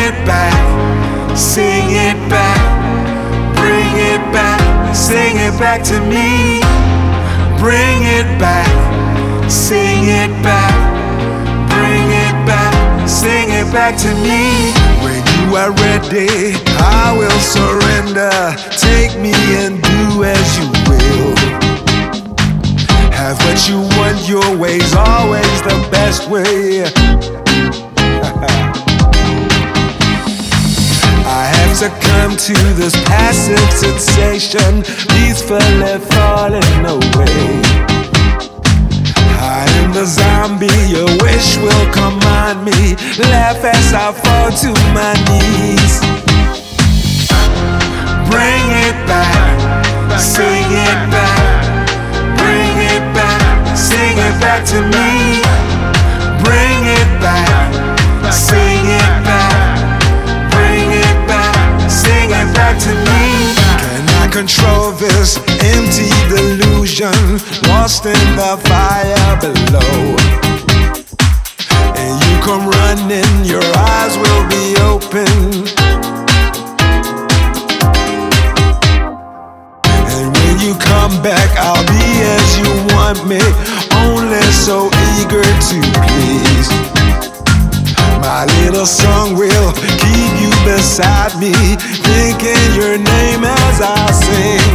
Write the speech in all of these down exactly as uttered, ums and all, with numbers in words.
it back, sing it back, bring it back, sing it back to me. Bring it back, sing it back, bring it back, sing it back to me. When you are ready, I will surrender. Take me and do as you will. Have what you want, your way's always the best way. I have succumbed to this passive sensation, peacefully falling away. I am the zombie, your wish will command me. Laugh as I fall to my knees. Bring it back, sing it back, bring it back, sing it back to me. Bring it back, sing it back, bring it back, sing it back to me. Can I control this empty delusion, lost in the fire below? And you come running, your eyes will be open. You come back, I'll be as you want me, only so eager to please. My little song will keep you beside me, thinking your name as I sing.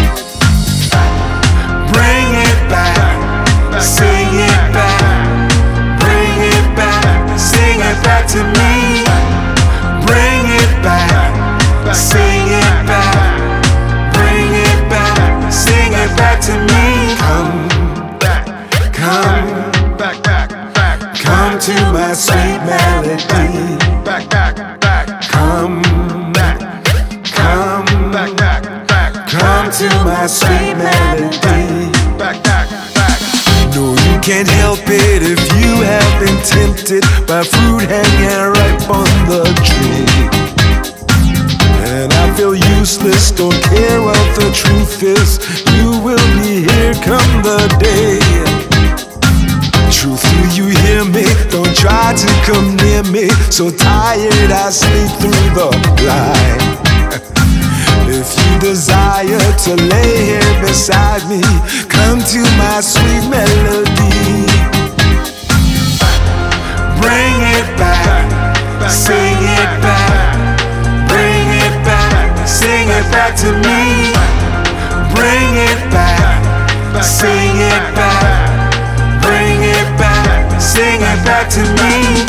Bring it back, sing it back, bring it back, sing it back to me. Bring it back, sing it back, bring it back, sing it back to me. Come back, come back, back, back. Come to my sweet melody. Back, back, back. Come back, come back, back, back. Come to my sweet melody. Back, back, back. No, you can't help it if you have been tempted by fruit hanging ripe on the tree. And I feel useless, don't care what the truth is. You will be here come the day. Truth, do you hear me? Don't try to come near me. So tired I sleep through the blind. If you desire to lay here beside me, come to my sweet melody. Bring it back, sing it back, bring it back, sing it back to me. Bring it back, sing it back, bring it back, sing it back to me.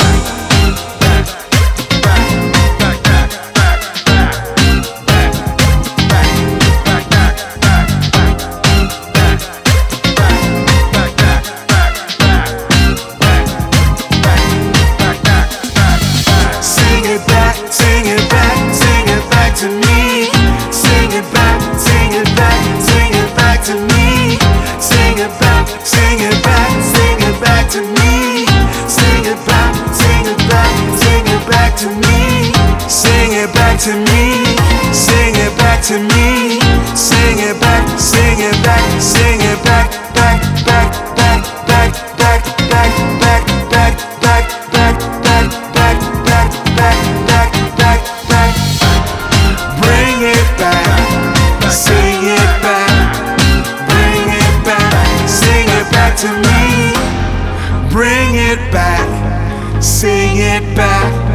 To me, sing it back to me, sing it back, sing it back, sing it back, back, back, back, back, back, back, back, back, back, back, back, back, back, back, back, back. Bring it back, sing it back, bring it back, sing it back to me. Bring it back, sing it back.